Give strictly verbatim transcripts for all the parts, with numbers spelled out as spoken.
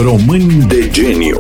Români de geniu.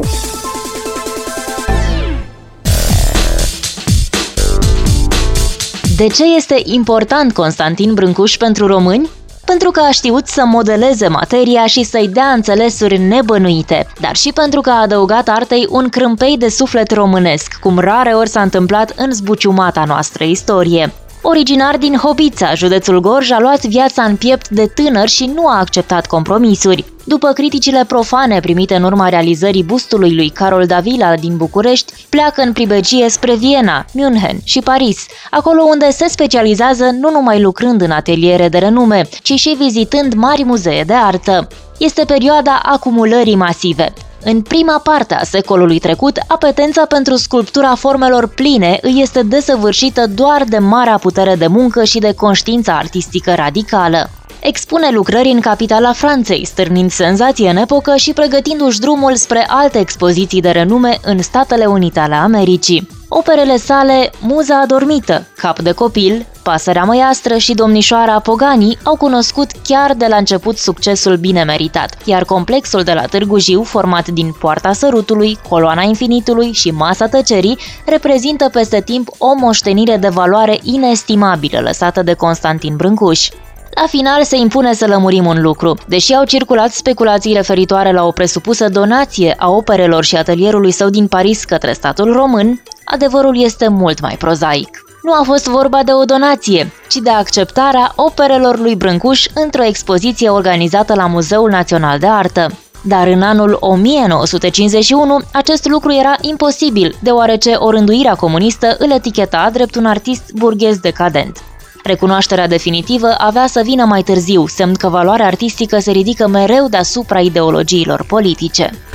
De ce este important Constantin Brâncuș pentru români? Pentru că a știut să modeleze materia și să-i dea înțelesuri nebănuite, dar și pentru că a adăugat artei un crâmpei de suflet românesc, cum rare ori s-a întâmplat în zbuciumata noastră istorie. Originar din Hobița, județul Gorj, a luat viața în piept de tânăr și nu a acceptat compromisuri. După criticile profane primite în urma realizării bustului lui Carol Davila din București, pleacă în pribegie spre Viena, München și Paris, acolo unde se specializează nu numai lucrând în ateliere de renume, ci și vizitând mari muzee de artă. Este perioada acumulării masive. În prima parte a secolului trecut, apetența pentru sculptura formelor pline îi este desăvârșită doar de marea putere de muncă și de conștiința artistică radicală. Expune lucrări în capitala Franței, stârnind senzație în epocă și pregătindu-și drumul spre alte expoziții de renume în Statele Unite ale Americii. Operele sale Muza adormită, Cap de copil, Pasărea măiastră și Domnișoara Pogani au cunoscut chiar de la început succesul bine meritat, iar complexul de la Târgu Jiu, format din Poarta Sărutului, Coloana Infinitului și Masa Tăcerii, reprezintă peste timp o moștenire de valoare inestimabilă lăsată de Constantin Brâncuș. La final se impune să lămurim un lucru. Deși au circulat speculații referitoare la o presupusă donație a operelor și atelierului său din Paris către statul român, adevărul este mult mai prozaic. Nu a fost vorba de o donație, ci de acceptarea operelor lui Brâncuș într-o expoziție organizată la Muzeul Național de Artă. Dar în anul o mie nouă sute cincizeci și unu, acest lucru era imposibil, deoarece o rânduirea comunistă îl eticheta drept un artist burghez decadent. Recunoașterea definitivă avea să vină mai târziu, semn că valoarea artistică se ridică mereu deasupra ideologiilor politice.